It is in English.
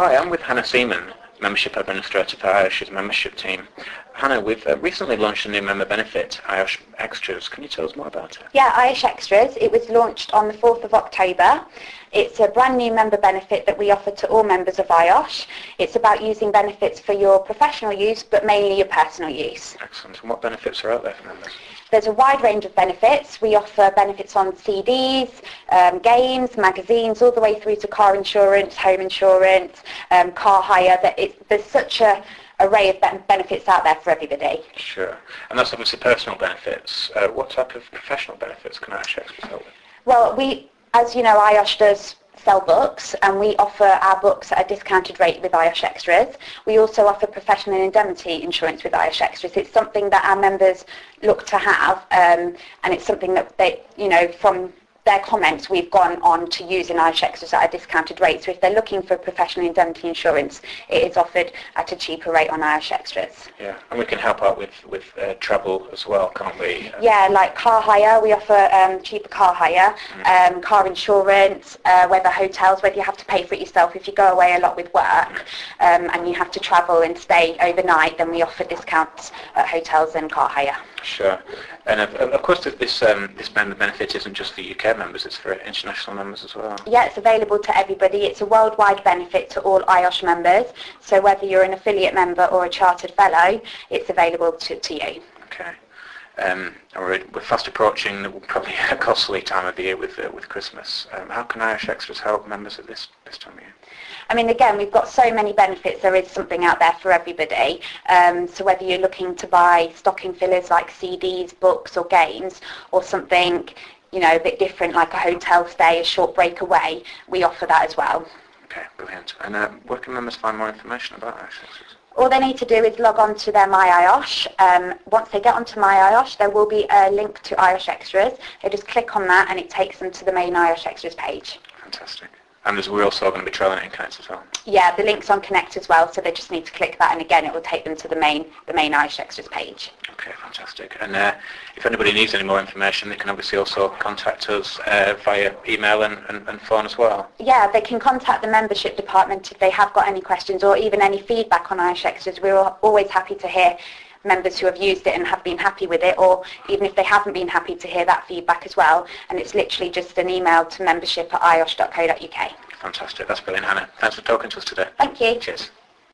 Hi, I'm with Hannah Seaman, Membership Administrator for IOSH's membership team. Hannah, we've recently launched a new member benefit, IOSH Extras. Can you tell us more about it? Yeah, IOSH Extras. It was launched on the 4th of October. It's a brand new member benefit that we offer to all members of IOSH. It's about using benefits for your professional use, but mainly your personal use. Excellent. And what benefits are out there for members? There's a wide range of benefits. We offer benefits on CDs, games, magazines, all the way through to car insurance, home insurance, car hire. There's such an array of benefits out there for everybody. Sure. And that's obviously personal benefits. What type of professional benefits can IOSH Extras help with? Well, as you know, IOSH does sell books, and we offer our books at a discounted rate with IOSH Extras. We also offer professional indemnity insurance with IOSH Extras. It's something that our members look to have, and it's something that they, from their comments, we've gone on to use in IOSH Extras at a discounted rate. So if they're looking for professional indemnity insurance, it is offered at a cheaper rate on IOSH Extras. Yeah, and we can help out with travel as well, can't we? Yeah, like car hire, we offer cheaper car hire, car insurance, whether hotels, whether you have to pay for it yourself. If you go away a lot with work and you have to travel and stay overnight, then we offer discounts at hotels and car hire. Sure. And of course this member benefit isn't just for UK members, it's for international members as well. Yeah, it's available to everybody. It's a worldwide benefit to all IOSH members. So whether you're an affiliate member or a chartered fellow, it's available to you. Okay. We're fast approaching probably a costly time of the year with Christmas. How can IOSH Extras help members at this time of year? I mean, again, we've got so many benefits. There is something out there for everybody. So whether you're looking to buy stocking fillers like CDs, books or games, or something, a bit different like a hotel stay, a short break away, we offer that as well. Okay, brilliant. And where can members find more information about IOSH Extras? All they need to do is log on to their My IOSH. Once they get onto My IOSH, there will be a link to IOSH Extras. They just click on that and it takes them to the main IOSH Extras page. Fantastic. And we're also going to be trialling it in Connect as well. Yeah, the link's on Connect as well, so they just need to click that, and again, it will take them to the main IOSH Extras page. Okay, fantastic. And if anybody needs any more information, they can obviously also contact us via email and phone as well. Yeah, they can contact the membership department if they have got any questions or even any feedback on IOSH Extras. We're always happy to hear members who have used it and have been happy with it, or even if they haven't been happy, to hear that feedback as well. And it's literally just an email to membership@iosh.co.uk. Fantastic. That's brilliant, Hannah. Thanks for talking to us today. Thank you. Cheers.